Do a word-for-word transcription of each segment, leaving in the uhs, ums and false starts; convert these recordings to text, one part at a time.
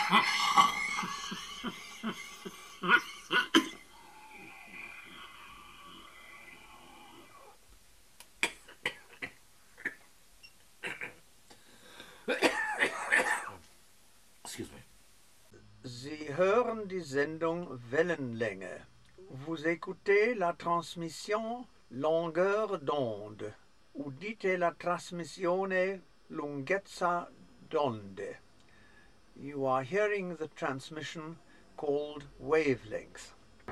Excuse me. Sie hören die Sendung Wellenlänge. Vous écoutez la transmission longueur d'onde. Udite la trasmissione lunghezza d'onde. You are hearing the transmission called wavelength.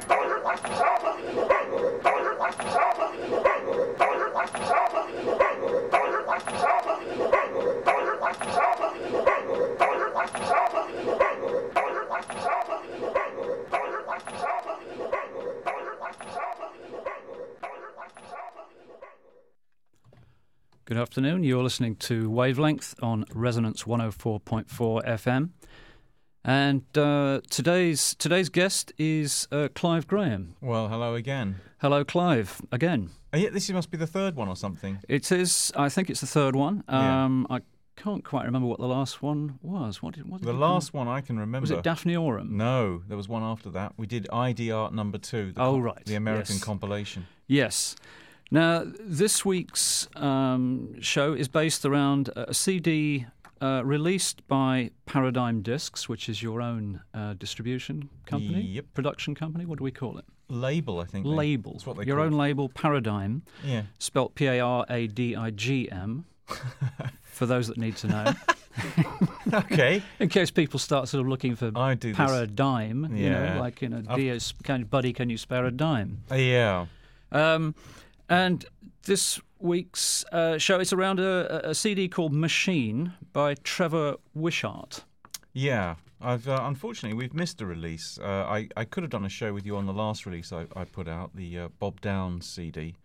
Good afternoon. You're listening to Wavelength on Resonance one oh four point four F M. And uh, today's today's guest is uh, Clive Graham. Well, hello again. Hello, Clive, again. Oh, yeah, this must be the third one or something. It is, I think it's the third one. Yeah. Um, I can't quite remember what the last one was. What did, what did The it last come? one I can remember. Was it Daphneorum? No, there was one after that. We did I D Art number two. The Oh, com- right. The American Yes. compilation. Yes. Now, this week's um, show is based around a C D uh, released by Paradigm Discs, which is your own uh, distribution company, Yep. production company. What do we call it? Label, I think. they- Label. That's what they Your call own it. label, Paradigm, Yeah. spelt P A R A D I G M, for those that need to know. Okay. In case people start sort of looking for I do this. Paradigm, you Yeah. know, like, you know, I've- dear, can, buddy, can you spare a dime? Uh, yeah. Um, and this week's uh, show is around a, a C D called Machine by Trevor Wishart. Yeah. I've uh, unfortunately we've missed a release. Uh, I I could have done a show with you on the last release I, I put out, the uh, Bob Downs C D,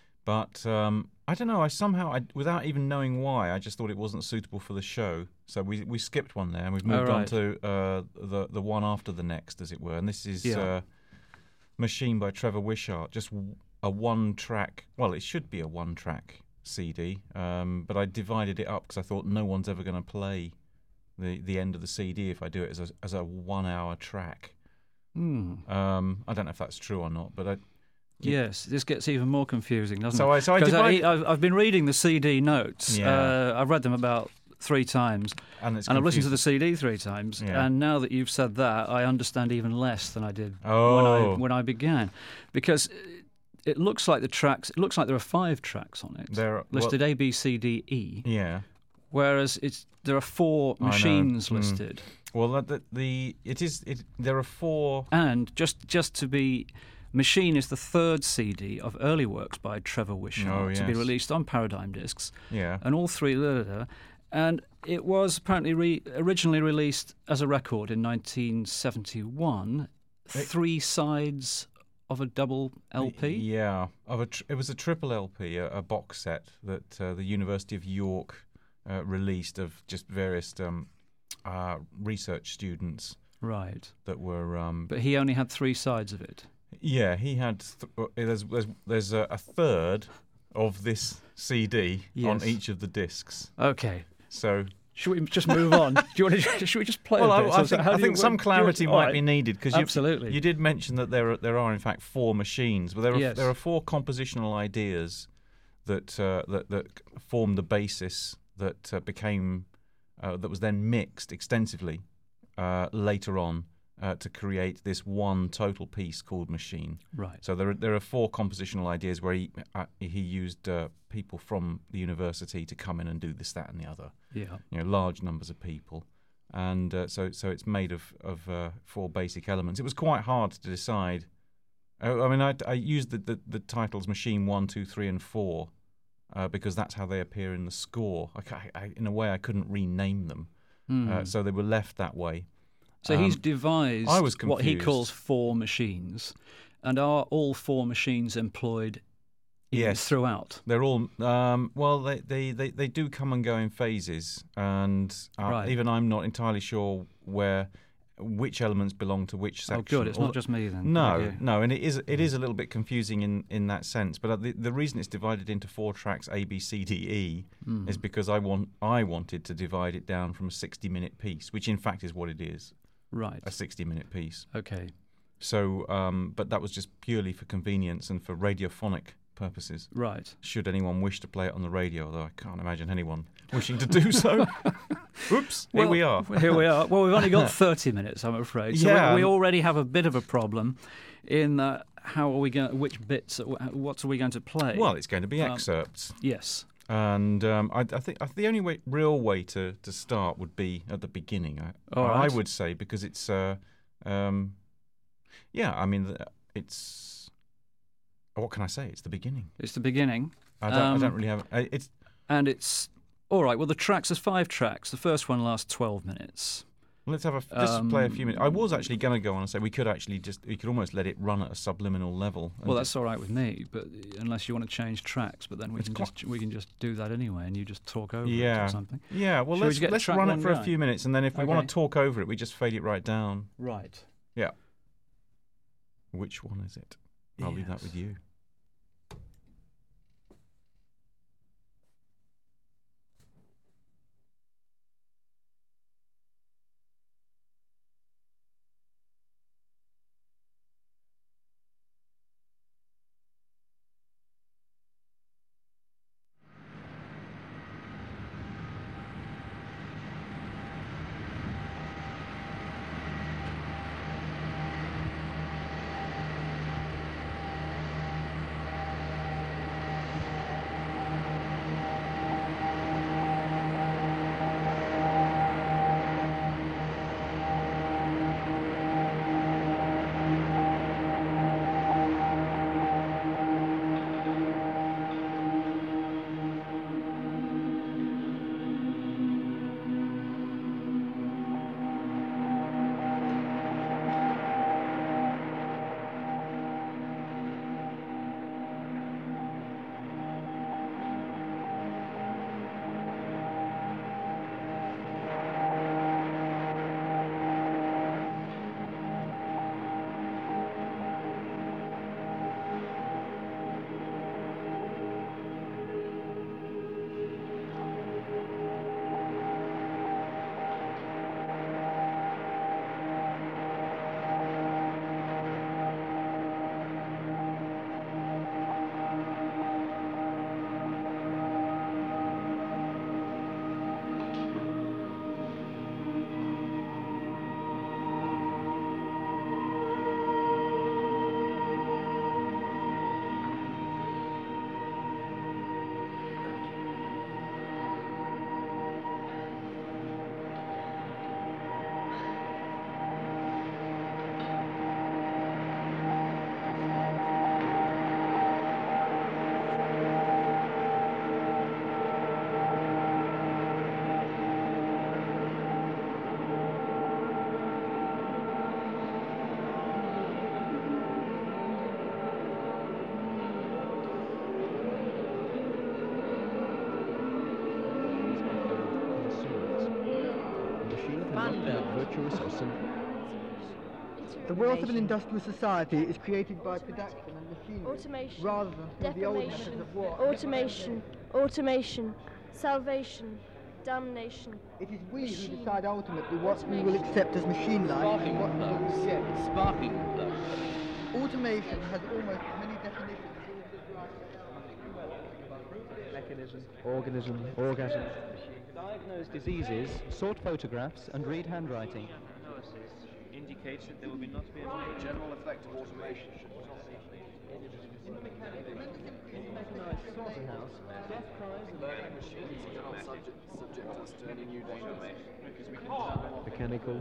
but um, I don't know. I somehow, I, without even knowing why, I just thought it wasn't suitable for the show. So we we skipped one there, and we've moved Oh, on right. to uh, the the one after the next, as it were. And this is Yeah. uh, Machine by Trevor Wishart. Just w- a one track. Well, it should be a one track C D, um, but I divided it up because I thought no one's ever going to play the the end of the C D if I do it as a as a one hour track. Hmm. Um, I don't know if that's true or not, but I, Yes, this gets even more confusing, doesn't So it? I- so I 'Cause divide- I've, I've been reading the C D notes. Yeah. Uh, I've read them about three times, and it's and I've listened to confusing. the C D three times. Yeah. And now that you've said that, I understand even less than I did when Oh. I when I began, because it, it looks like the tracks. It looks like there are five tracks on it, There are- listed well- A, B, C, D, E. Yeah. Whereas it's there are four I know. machines Mm. listed. Well, the, the, the it is it. There are four. And just just to be, Machine is the third C D of early works by Trevor Wishart Oh, to be yes. released on Paradigm Discs, Yeah. and all three. Da, da, da. And it was apparently re- originally released as a record in nineteen seventy-one, It- three sides of a double L P. Yeah. Of a tr- it was a triple L P, a, a box set that uh, the University of York uh, released of just various um, uh, research students Right. that were. Um, But he only had three sides of it. yeah, he had. Th- uh, there's there's, there's a, a third of this C D Yes. on each of the discs. Okay. So. Should we just move on? Do you want to? Should we just play? Well, a I, bit? I So- think, how I do you- think some do you want- clarity all might right. be needed because you, Absolutely. you did mention that there are there are in fact four machines, but there are Yes. there are four compositional ideas that uh, that that formed the basis that uh, became uh, that was then mixed extensively uh, later on uh, to create this one total piece called Machine. Right. So there are, there are four compositional ideas where he uh, he used uh, people from the university to come in and do this, that, and the other. Yeah. You know, large numbers of people, and uh, so so it's made of of uh, four basic elements. It was quite hard to decide. I, I mean, I, I used the, the the titles Machine One, Two, Three, and Four uh, because that's how they appear in the score. I, ca- I, in a way, I couldn't rename them, Hmm. uh, so they were left that way. So he's Um, devised I was what he confused. calls four machines, and are all four machines employed in- Yes. throughout? They're all um, well. They, they, they, they do come and go in phases, and uh, Right. even I'm not entirely sure where which elements belong to which section. Oh, good. It's Although- not just me then. No, Okay. no, and it is it is a little bit confusing in, in that sense. But uh, the the reason it's divided into four tracks A, B, C, D, E Mm. is because I want I wanted to divide it down from a sixty minute piece, which in fact is what it is. Right. a sixty-minute piece. Okay. So, um, but that was just purely for convenience and for radiophonic purposes. Right. Should anyone wish to play it on the radio, although I can't imagine anyone wishing to do so. Oops, Well, here we are. Here we are. Well, we've only got thirty minutes, I'm afraid. So Yeah, we, we um, already have a bit of a problem in uh, how are we going? Which bits? What are we going to play? Well, it's going to be Um, excerpts. yes. And um, I, I think I, the only way, real way to, to start would be at the beginning. I, All I right. would say, because it's, uh, um, yeah, I mean, it's, what can I say? It's the beginning. It's the beginning. I don't, Um, I don't really have, I- it's, And it's all right. Well, the tracks, there's five tracks. The first one lasts twelve minutes. let's have a, just play a few Um, minutes. I was actually going to go on and say we could actually just, we could almost let it run at a subliminal level. and Well, just- that's all right with me, but unless you want to change tracks, but then we It's can quite- just we can just do that anyway, and you just talk over it Yeah. or something. Yeah, well, Shall we let's, get let's track run one it for a going? few minutes, and then if we Okay. want to talk over it, we just fade it right down. Right. Yeah. Which one is it? I'll leave that Yes. with you. The wealth of an industrial society is created by production and machinery, Automation, rather than through the old methods defamation, of war. automation, automation, salvation, damnation. It is we who Machine. decide ultimately what we will accept as machine-like and what we will reject. Sparking plug. Automation has almost as many definitions. Mechanism, organism, orgasm. Diagnose diseases, sort photographs, and read handwriting. Analysis indicates that there will be not be a general effect of automation. In the mechanized slaughterhouse, death cries and learning machines cannot subject, subject us to any new danger. Mechanical.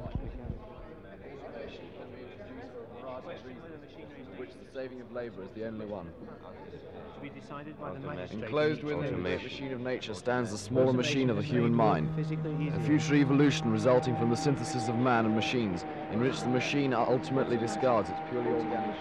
Which the saving of labour is the only one. To be decided by the magistrate. Enclosed within the machine of nature stands the smaller machine of the human mind. Physically easier. A future evolution resulting from the synthesis of man and machines, in which the machine ultimately discards its purely organic.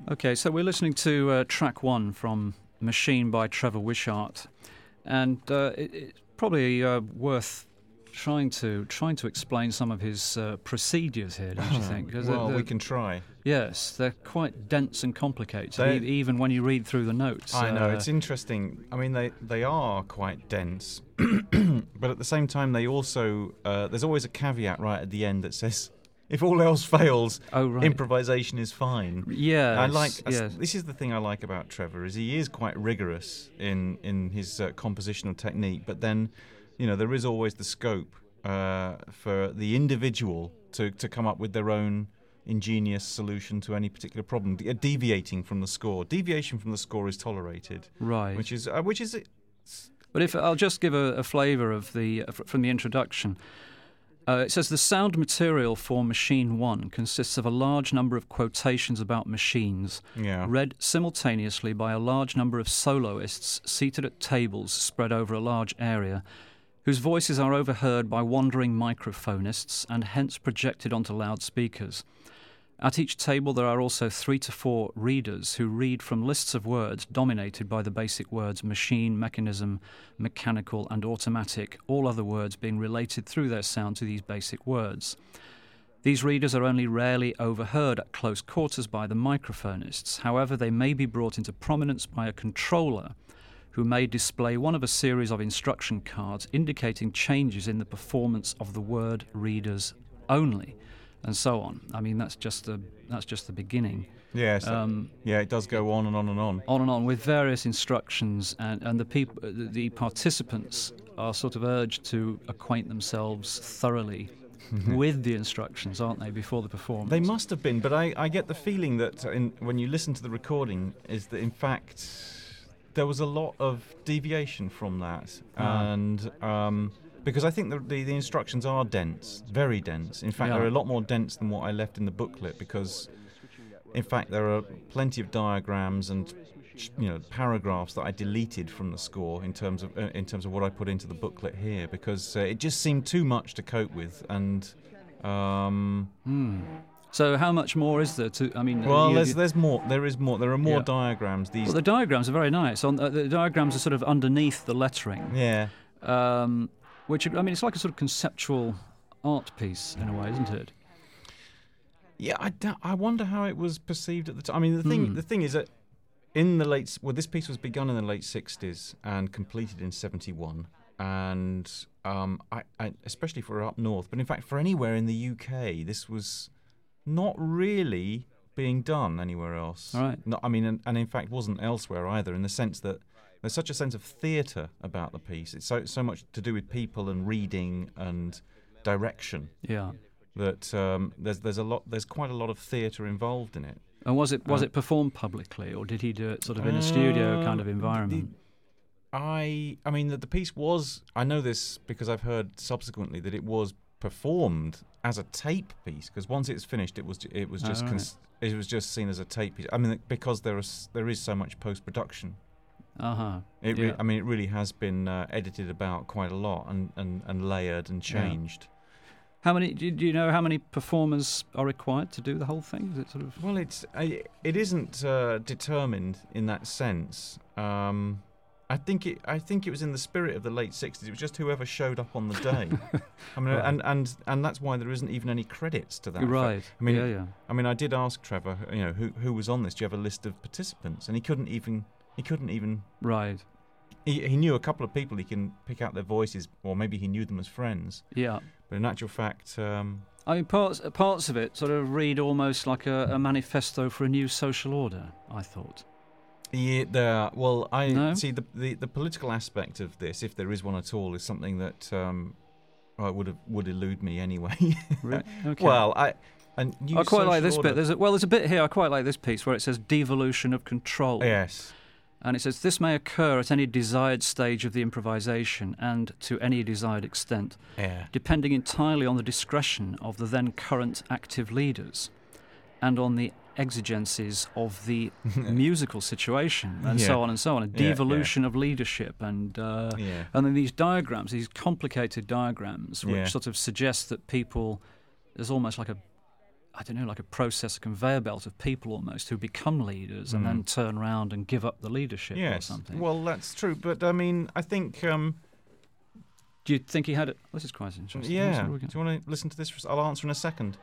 Okay, so we're listening to uh, track one from Machine by Trevor Wishart, and uh, it, it's probably uh, worth trying to trying to explain some of his uh, procedures here, don't you think? 'Cause Well, they're- we can try. Yes, they're quite dense and complicated, They- e- even when you read through the notes. I know, uh, it's interesting. I mean, they, they are quite dense, but at the same time, they also, uh, there's always a caveat right at the end that says, if all else fails, Oh, right. improvisation is fine. Yes, I like. yes. This is the thing I like about Trevor, is he is quite rigorous in in his uh, compositional technique, but then, you know, there is always the scope uh, for the individual to, to come up with their own ingenious solution to any particular problem, de- deviating from the score. Deviation from the score is tolerated, Right. which is uh, which is But if I'll just give a, a flavour of the uh, from the introduction. Uh, it says the sound material for Machine One consists of a large number of quotations about machines, yeah. read simultaneously by a large number of soloists seated at tables spread over a large area, whose voices are overheard by wandering microphonists and hence projected onto loudspeakers. At each table there are also three to four readers who read from lists of words dominated by the basic words machine, mechanism, mechanical and automatic, all other words being related through their sound to these basic words. These readers are only rarely overheard at close quarters by the microphonists. However, they may be brought into prominence by a controller who may display one of a series of instruction cards indicating changes in the performance of the word readers only. And so on. I mean, that's just the that's just the beginning. Yes. Um, yeah, it does go on and on and on. On and on with various instructions, and and the people, the, the participants are sort of urged to acquaint themselves thoroughly with the instructions, aren't they, before the performance? They must have been, but I, I get the feeling that in, when you listen to the recording, is that in fact there was a lot of deviation from that, Ah. and. Um, Because I think the, the, the instructions are dense, very dense. In fact, Yeah. they're a lot more dense than what I left in the booklet because, in fact, there are plenty of diagrams and you know paragraphs that I deleted from the score in terms of uh, in terms of what I put into the booklet here because uh, it just seemed too much to cope with. And um, Hmm. So how much more is there to? I mean, well, you- there's you- there's more. There is more. There are more Yeah. diagrams. These, well, the diagrams are very nice. On uh, the diagrams are sort of underneath the lettering. yeah. Um, which I mean, it's like a sort of conceptual art piece in a way, isn't it? Yeah, I, d- I wonder how it was perceived at the time. I mean, the thing Hmm. the thing is that in the late s- well, this piece was begun in the late sixties and completed in seventy-one, and um, I, I especially for up north, but in fact for anywhere in the U K, this was not really being done anywhere else. Right. No, I mean, and, and in fact wasn't elsewhere either, in the sense that there's such a sense of theatre about the piece. It's so so much to do with people and reading and direction Yeah. that um, there's there's a lot there's quite a lot of theatre involved in it. And was it was Uh, it performed publicly, or did he do it sort of in a studio kind of Um, environment? the- I I mean that the piece was, I know this because I've heard subsequently that it was performed as a tape piece, because once it's finished it was ju- it was Oh, just right. cons- it was just seen as a tape piece. I mean because there is there is so much post production. Uh huh. It re- Yeah. I mean it really has been uh, edited about quite a lot and, and, and layered and Yeah. changed. How many? Do do you know how many performers are required to do the whole thing? Is it sort of? Well, it's I, it isn't uh, determined in that sense. Um, I think it. I think it was in the spirit of the late sixties. It was just whoever showed up on the day. I mean, Right. and, and and that's why there isn't even any credits to that. effect. Right. I mean, yeah, yeah. I mean, I did ask Trevor, you know, who who was on this? Do you have a list of participants? And he couldn't even. He couldn't even. Right. He he knew a couple of people. He can pick out their voices, or maybe he knew them as friends. Yeah. But in actual fact. Um, I mean, parts parts of it sort of read almost like a, a manifesto for a new social order. I thought. Yeah, there. Well, I No? see the, the the political aspect of this, if there is one at all, is something that um, well, would have, would elude me anyway. Really? Okay. Well, I and I quite like social this order- bit. There's a, well, there's a bit here I quite like this piece where it says devolution of control. Yes. And it says this may occur at any desired stage of the improvisation and to any desired extent, Yeah. depending entirely on the discretion of the then current active leaders and on the exigencies of the musical situation, and Yeah. so on and so on. A Yeah, yeah. devolution of leadership, and uh, Yeah. and then these diagrams, these complicated diagrams, which Yeah. sort of suggest that people, there's almost like a I don't know, like a process, a conveyor belt of people almost who become leaders and Mm. then turn around and give up the leadership or Yes. something. Well, that's true. But I mean, I think. Um, Do you think he had it? This is quite interesting. yeah. What's Do it again? you want to listen to this? I'll answer in a second.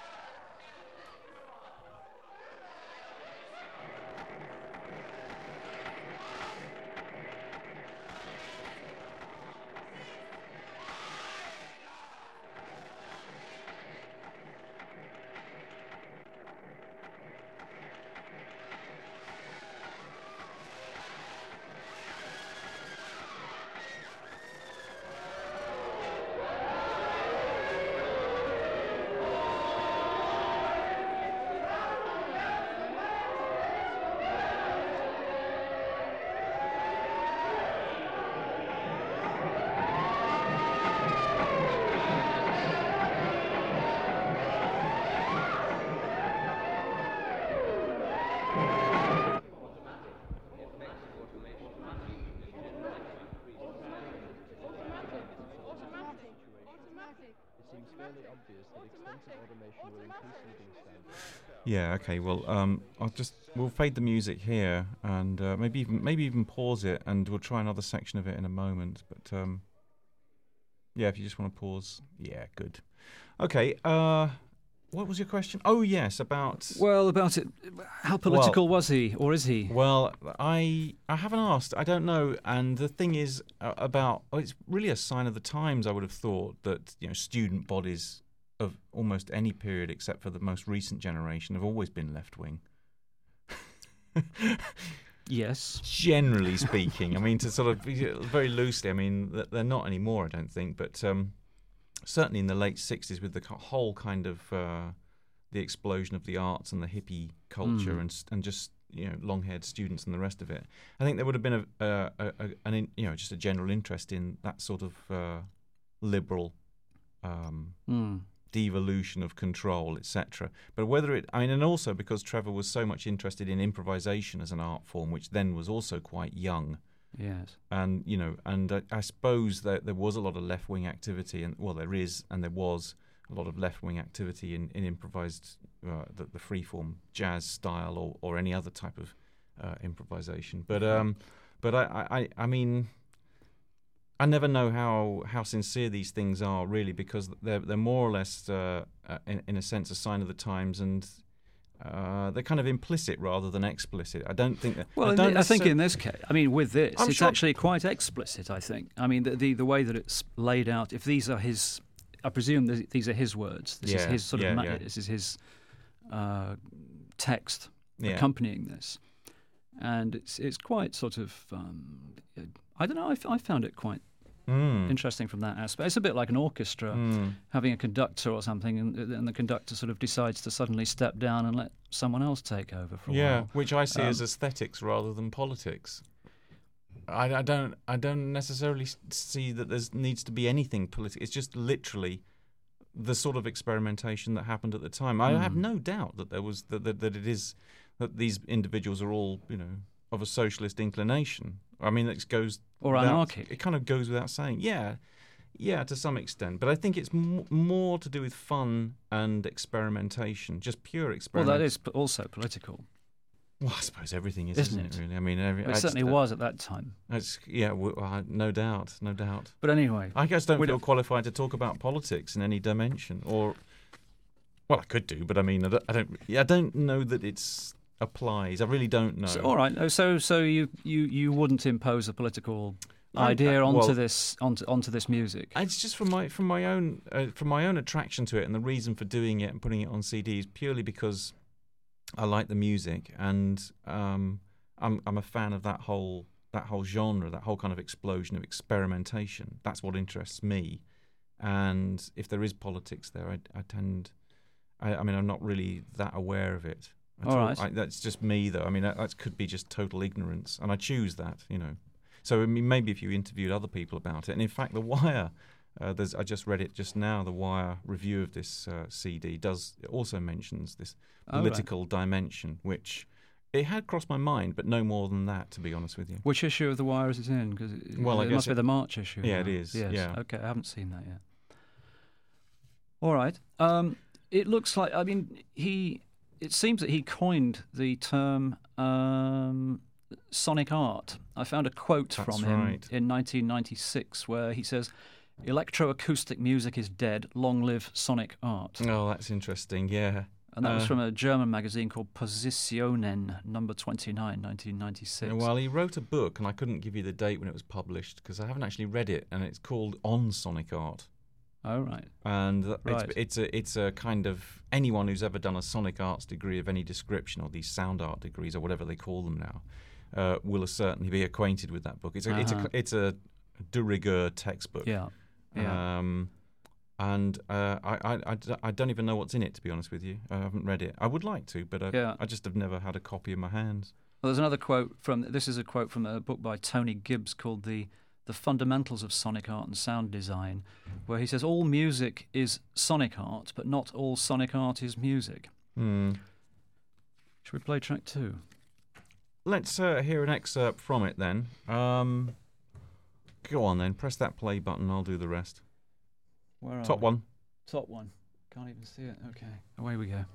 It seems fairly obvious that extensive automation will increase living standards. Yeah. Okay. Well, um, I'll just we'll fade the music here, and uh, maybe even maybe even pause it, and we'll try another section of it in a moment. But um, yeah, if you just want to pause, yeah, good. Okay. Uh, what was your question? Oh, yes, about. Well, about it, how political was he, or is he? Well, I I haven't asked. I don't know. And the thing is uh, about oh, it's really a sign of the times. I would have thought that you know student bodies of almost any period except for the most recent generation have always been left wing. Yes. Generally speaking, I mean to sort of very loosely. I mean they're not anymore. I don't think, but. Um, Certainly in the late sixties, with the whole kind of uh, the explosion of the arts and the hippie culture, Mm. and and just you know long-haired students and the rest of it, I think there would have been a, a, a, a an in, you know just a general interest in that sort of uh, liberal um, Mm. devolution of control, et cetera. But whether it, I mean, and also because Trevor was so much interested in improvisation as an art form, which then was also quite young. Yes. And you know, and I, I suppose that there was a lot of left-wing activity, and well, there is, and there was a lot of left-wing activity in, in improvised, uh, the, the free-form jazz style, or, or any other type of uh, improvisation. But um, but I, I, I mean, I never know how, how sincere these things are really, because they're they're more or less, uh, uh, in, in a sense, a sign of the times, and. Uh, they're kind of implicit rather than explicit. I don't think that. Well, I, in don't the- I think necessar- in this case, I mean, with this, I'm it's sure- actually quite explicit. I think. I mean, the, the the way that it's laid out. If these are his, I presume th- these are his words. This is Yeah, his sort yeah, of. Ma- yeah. This is his uh, text Yeah. accompanying this, and it's it's quite sort of. Um, I don't know. I, f- I found it quite Mm. interesting from that aspect. It's a bit like an orchestra Mm. having a conductor or something, and, and the conductor sort of decides to suddenly step down and let someone else take over for a Yeah, while. which I see Um, as aesthetics rather than politics. I, I don't. I don't necessarily s- see that there needs to be anything political. It's just literally the sort of experimentation that happened at the time. I have Mm. no doubt that there was that, that that it is that these individuals are all you know of a socialist inclination. I mean, it goes Or without- anarchic. It kind of goes without saying. Yeah, yeah, to some extent. But I think it's m- more to do with fun and experimentation, just pure Well, experimentation. that is p- also political. Well, I suppose everything is, Isn't isn't, it? it? Really, I mean, every, Well, it I certainly just, uh, was at that time. It's, yeah, w- uh, no doubt, no doubt. But anyway, I just don't we feel don't- qualified to talk about politics in any dimension, or well, I could do, but I mean, I don't. I don't, yeah, I don't know that it's applies. I really don't know. so, all right. oh, So, so you, you, you wouldn't impose a political I'm- idea uh, onto well- this onto onto this music. It's just from my from my own uh, from my own attraction to it, and the reason for doing it and putting it on C D is purely because I like the music, and um, I'm I'm a fan of that whole that whole genre, that whole kind of explosion of experimentation. That's what interests me, and if there is politics there, I, I tend, I, I mean, I'm not really that aware of it. at All right. I, that's just me, though. I mean, that, that could be just total ignorance, and I choose that, you know. So I mean, maybe if you interviewed other people about it, and in fact, The Wire, uh, there's I just read it just now. The Wire review of this uh, C D does it also mentions this Oh, right. political dimension, which it had crossed my mind, but no more than that, to be honest with you. Which issue of The Wire is it in? Because it, Well, I it guess must be it- the March issue. Yeah, it now. is, Yes. yeah. Okay, I haven't seen that yet. All right. Um, it looks like. I mean, he. It seems that he coined the term um, sonic art. I found a quote That's from him right. in nineteen ninety-six where he says, "Electroacoustic music is dead. Long live sonic art." Oh, that's interesting. Yeah. And that was Uh, from a German magazine called Positionen, number twenty-nine, nineteen ninety-six. Well, he wrote a book, and I couldn't give you the date when it was published because I haven't actually read it, and it's called On Sonic Art. Oh, right. And th- Right. it's, it's a it's a kind of anyone who's ever done a sonic arts degree of any description, or these sound art degrees, or whatever they call them now, uh, will certainly be acquainted with that book. It's a it's Uh-huh. a it's a de rigueur textbook. Yeah. Yeah. Um, and uh, I, I, I d- I don't even know what's in it, to be honest with you. I haven't read it. I would like to, but I, Yeah. I just have never had a copy in my hands. Well, there's another quote from, this is a quote from a book by Tony Gibbs called The The Fundamentals of Sonic Art and Sound Design, where he says, all music is sonic art, but not all sonic art is music. Hmm. Should we play track two? Let's uh, hear an excerpt from it then. Um, go on then, press that play button, I'll do the rest. Where are Top we? one. Top one. Can't even see it. Okay, away we go.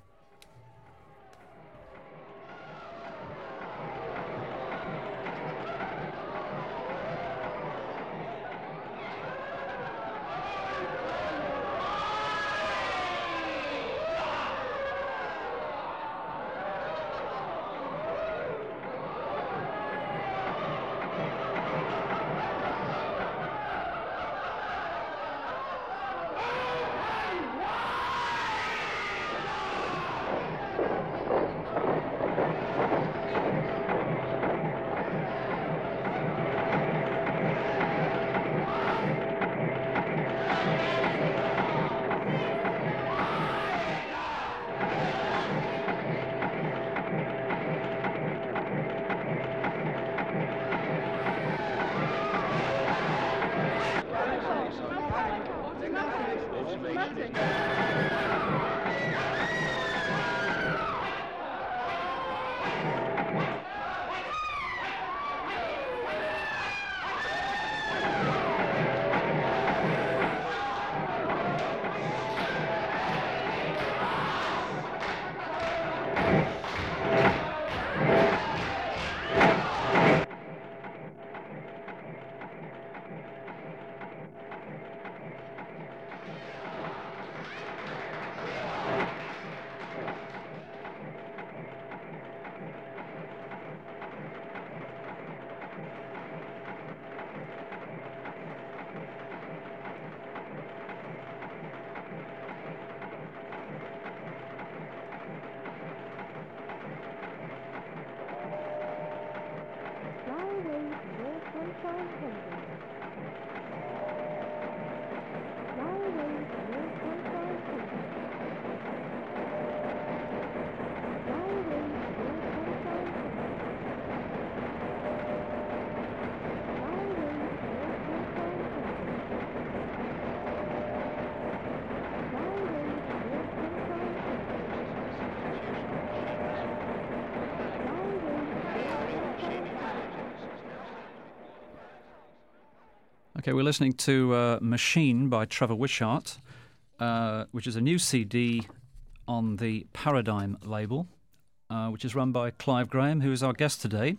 Okay, we're listening to uh, Machine by Trevor Wishart, uh, which is a new C D on the Paradigm label, uh, which is run by Clive Graham, who is our guest today.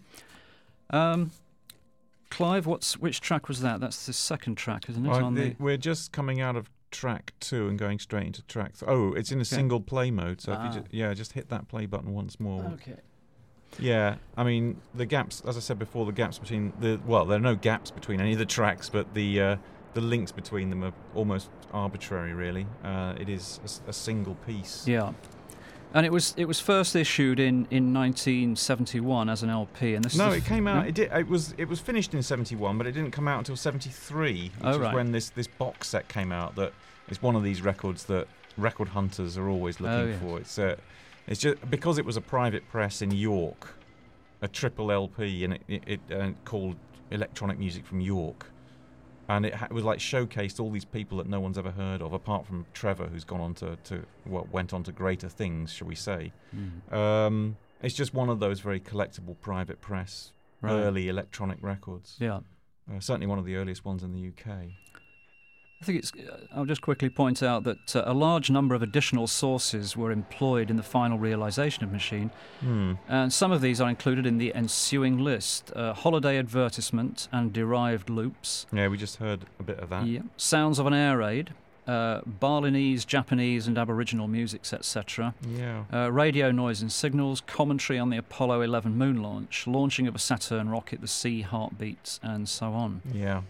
Um, Clive, what's which track was that? That's the second track, isn't it? Well, on the, the... We're just coming out of track two and going straight into track th- Oh, it's in a Okay. single play mode, so if Ah. you ju- yeah, just hit that play button once more. Okay. Yeah, I mean, the gaps, as I said before, the gaps between the, well, there are no gaps between any of the tracks, but the uh, the links between them are almost arbitrary, really. Uh, it is a s- a, single piece. Yeah. And it was it was first issued in, in nineteen seventy-one as an L P, and this No, is the it f- came out. no? It did. It was. It was finished in seventy-one, but it didn't come out until seventy-three, which Oh, is right. when this this box set came out. That is one of these records that record hunters are always looking Oh, yeah. for. It's uh, it's just because it was a private press in York, a triple L P, and it it, it uh, called Electronic Music from York, and it, ha- it was like showcased all these people that no one's ever heard of, apart from Trevor, who's gone on to to what went on to greater things, shall we say? Mm. Um, it's just one of those very collectible private press Right. early electronic records. Yeah. Uh, certainly one of the earliest ones in the U K. I think it's. Uh, I'll just quickly point out that uh, a large number of additional sources were employed in the final realization of Machine, Hmm. and some of these are included in the ensuing list: uh, holiday advertisement and derived loops. Yeah, we just heard a bit of that. Yeah. Sounds of an air raid, uh, Balinese, Japanese, and Aboriginal musics, et cetera. Yeah. Uh, radio noise and signals, commentary on the Apollo eleven moon launch, launching of a Saturn rocket, the sea heartbeats, and so on. Yeah.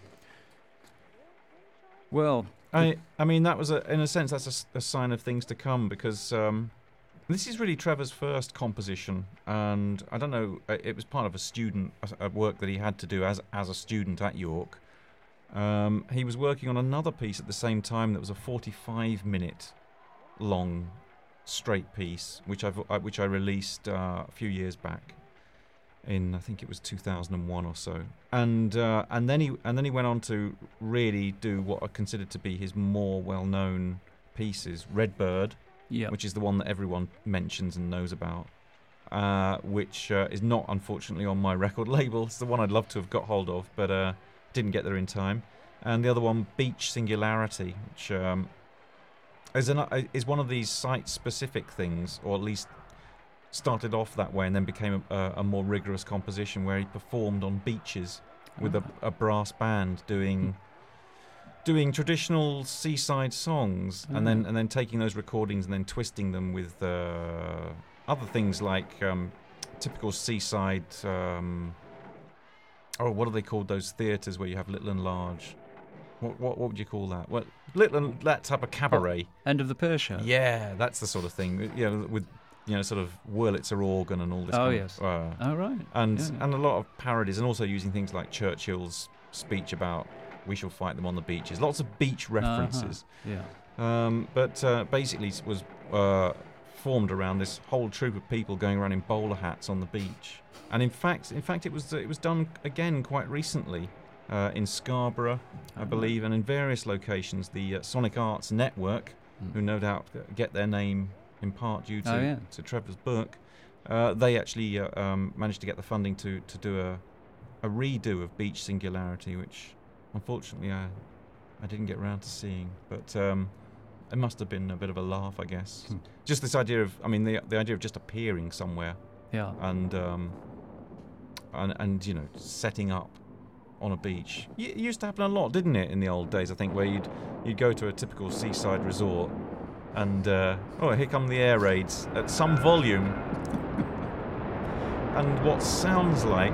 Well, I I mean that was a, in a sense that's a s- a, sign of things to come, because um, this is really Trevor's first composition, and I don't know, uh, it was part of a student a, a work that he had to do as as a student at York. Um, he was working on another piece at the same time that was a forty-five minute long straight piece, which I've uh, which I released uh, a few years back. In I think it was two thousand one or so, and uh, and then he and then he went on to really do what are considered to be his more well-known pieces, Redbird, yeah. which is the one that everyone mentions and knows about, uh, which uh, is not unfortunately on my record label. It's the one I'd love to have got hold of, but uh, didn't get there in time. And the other one, Beach Singularity, which um, is an, uh, is one of these site-specific things, or at least started off that way and then became a, a more rigorous composition where he performed on beaches with a, a brass band doing doing traditional seaside songs, and then and then taking those recordings and then twisting them with uh, other things like um, typical seaside. Um, oh, what are they called? Those theatres where you have little and large. What what what would you call that? What little and that type of cabaret? Oh, end of the pier show. Yeah, that's the sort of thing. You know, with you know, sort of Wurlitzer organ and all this. Oh kind yes. Of, uh, oh right. and yeah. and a lot of parodies, and also using things like Churchill's speech about "we shall fight them on the beaches." Lots of beach references. Uh-huh. Yeah. Um, but uh, basically, it was uh, formed around this whole troop of people going around in bowler hats on the beach. And in fact, in fact, it was it was done again quite recently uh, in Scarborough, I Oh, believe, and in various locations. The uh, Sonic Arts Network, Mm. who no doubt get their name in part due to, Oh, yeah. to Trevor's book, uh, they actually uh, um, managed to get the funding to, to do a, a redo of Beach Singularity, which unfortunately I, I didn't get around to seeing. But um, it must have been a bit of a laugh, I guess. Hmm. Just this idea of, I mean, the the idea of just appearing somewhere Yeah. and um, and, and you know, setting up on a beach. Y- It used to happen a lot, didn't it, in the old days, I think, where you'd you'd go to a typical seaside resort and, uh, oh, here come the air raids at some volume. And what sounds like...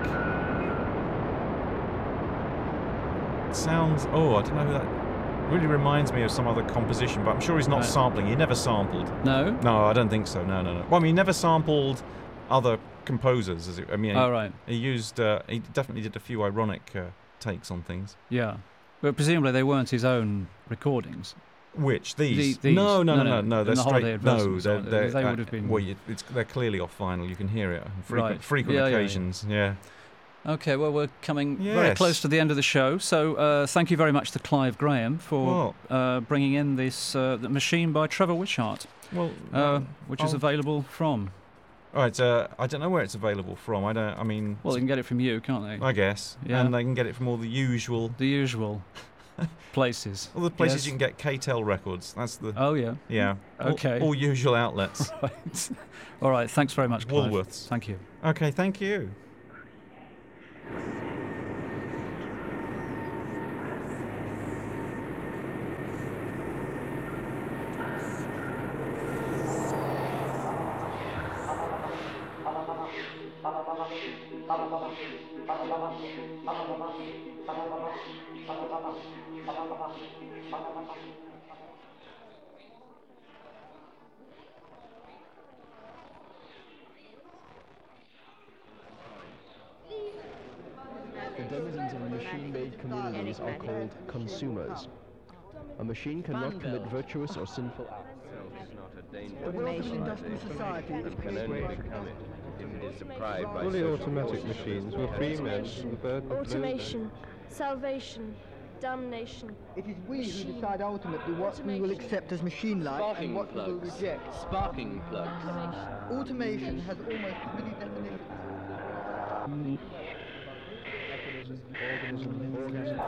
Sounds... Oh, I don't know who that... Really reminds me of some other composition, but I'm sure he's not Right. sampling. He never sampled. No. No, I don't think so. No, no, no. Well, I mean, he never sampled other composers. As it, I mean, Oh he, right. he used. Uh, he definitely did a few ironic uh, takes on things. Yeah. But presumably they weren't his own recordings. Which these? The- these? No, no, No, no, no, no. no. In They're the holiday straight. No, advertisements, they're, aren't they? they're, They uh, would have been- Well, you, it's, they're clearly off vinyl. You can hear it on frequent, Right. frequent Yeah, yeah, yeah. occasions. Yeah. Okay, well, we're coming very Yes. close to the end of the show, so uh, thank you very much to Clive Graham for Well- uh, bringing in this uh, the Machine by Trevor Wishart, Well, uh, which is I'll- available from. all right. Uh, I don't know where it's available from. I don't. I mean, Well, they can get it from you, can't they? I guess. Yeah. And they can get it from all the usual. The usual places. All the places Yes. you can get K T E L records. That's the. Oh, yeah. Yeah. All- Okay. All, usual outlets. Right. All right, thanks very much, Clive. Woolworths. Thank you. Okay, thank you. The denizens of machine-made communities are called consumers. A machine cannot commit virtuous or sinful acts. The world of industrial society is created by Fully automatic machines will free men from the burden of Automation, salvation, damnation. It is we who Machine. decide ultimately what we will accept as machine-like and what we will reject. Sparking plugs. Automation has almost three definitions. Organism, organism, organism.